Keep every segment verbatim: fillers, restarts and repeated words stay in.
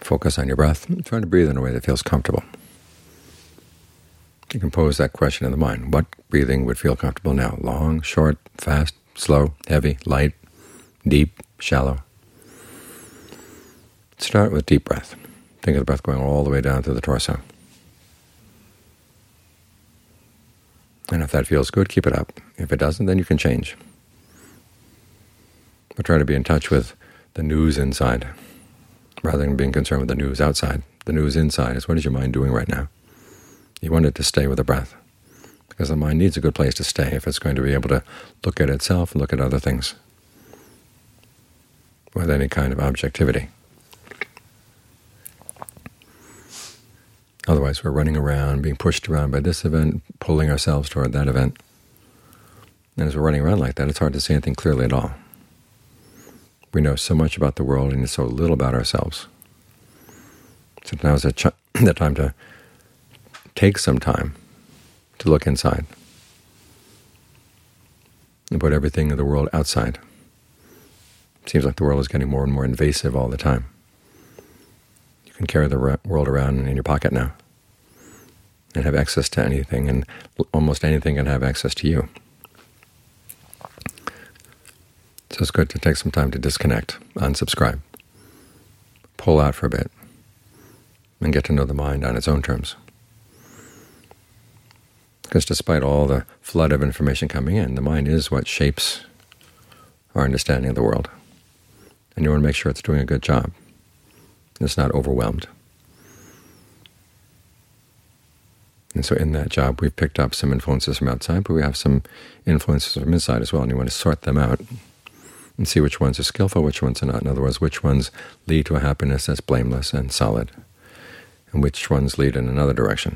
Focus on your breath. Try to breathe in a way that feels comfortable. You can pose that question in the mind. What breathing would feel comfortable now? Long, short, fast, slow, heavy, light, deep, shallow? Start with deep breath. Think of the breath going all the way down to the torso. And if that feels good, keep it up. If it doesn't, then you can change. But try to be in touch with the news inside, rather than being concerned with the news outside. The news inside is, what is your mind doing right now? You want it to stay with the breath, because the mind needs a good place to stay if it's going to be able to look at itself and look at other things with any kind of objectivity. Otherwise, we're running around, being pushed around by this event, pulling ourselves toward that event. And as we're running around like that, it's hard to see anything clearly at all. We know so much about the world and so little about ourselves. So now is the time to take some time to look inside and put everything in the world outside. It seems like the world is getting more and more invasive all the time. You can carry the world around in your pocket now and have access to anything, and almost anything can have access to you. So it's good to take some time to disconnect, unsubscribe, pull out for a bit, and get to know the mind on its own terms. Because despite all the flood of information coming in, the mind is what shapes our understanding of the world. And you want to make sure it's doing a good job. It's not overwhelmed. And so in that job, we've picked up some influences from outside, but we have some influences from inside as well, and you want to sort them out and see which ones are skillful, which ones are not. In other words, which ones lead to a happiness that's blameless and solid, and which ones lead in another direction.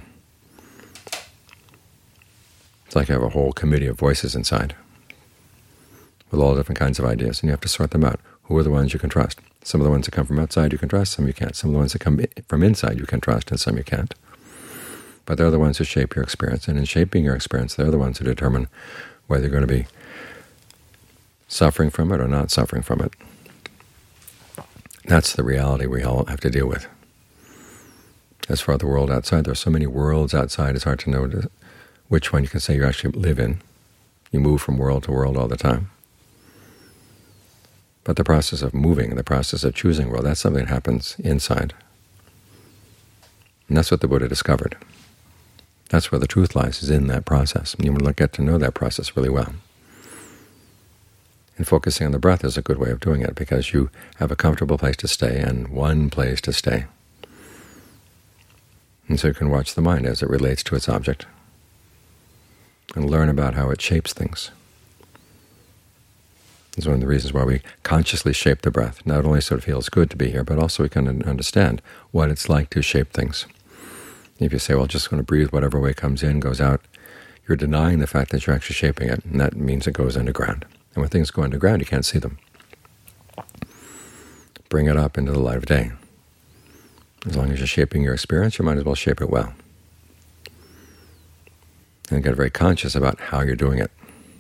It's like you have a whole committee of voices inside with all different kinds of ideas, and you have to sort them out. Who are the ones you can trust? Some of the ones that come from outside you can trust, some you can't. Some of the ones that come from inside you can trust, and some you can't. But they're the ones who shape your experience, and in shaping your experience, they're the ones who determine whether you're going to be suffering from it or not suffering from it. That's the reality we all have to deal with. As for the world outside, there are so many worlds outside, it's hard to know which one you can say you actually live in. You move from world to world all the time. But the process of moving, the process of choosing world, that's something that happens inside. And that's what the Buddha discovered. That's where the truth lies, is in that process. And you want to get to know that process really well. And focusing on the breath is a good way of doing it, because you have a comfortable place to stay and one place to stay. And so you can watch the mind as it relates to its object and learn about how it shapes things. It's one of the reasons why we consciously shape the breath, not only so it feels good to be here, but also we can understand what it's like to shape things. If you say, well, just going to breathe whatever way comes in, goes out, you're denying the fact that you're actually shaping it, and that means it goes underground. And when things go underground, you can't see them. Bring it up into the light of day. As long as you're shaping your experience, you might as well shape it well. And get very conscious about how you're doing it.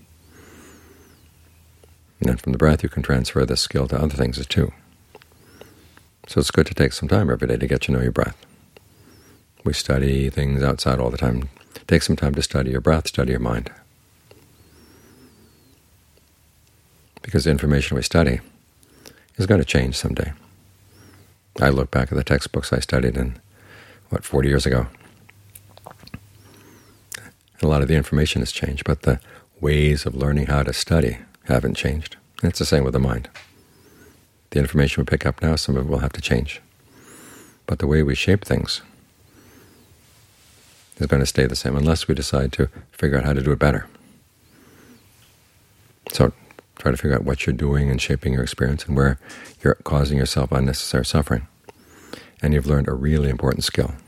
And then from the breath, you can transfer this skill to other things too. So it's good to take some time every day to get to know your breath. We study things outside all the time. Take some time to study your breath, study your mind. Because the information we study is going to change someday. I look back at the textbooks I studied in, what, forty years ago. A lot of the information has changed, but the ways of learning how to study haven't changed. And it's the same with the mind. The information we pick up now, some of it will have to change. But the way we shape things is going to stay the same unless we decide to figure out how to do it better. So try to figure out what you're doing and shaping your experience and where you're causing yourself unnecessary suffering. And you've learned a really important skill.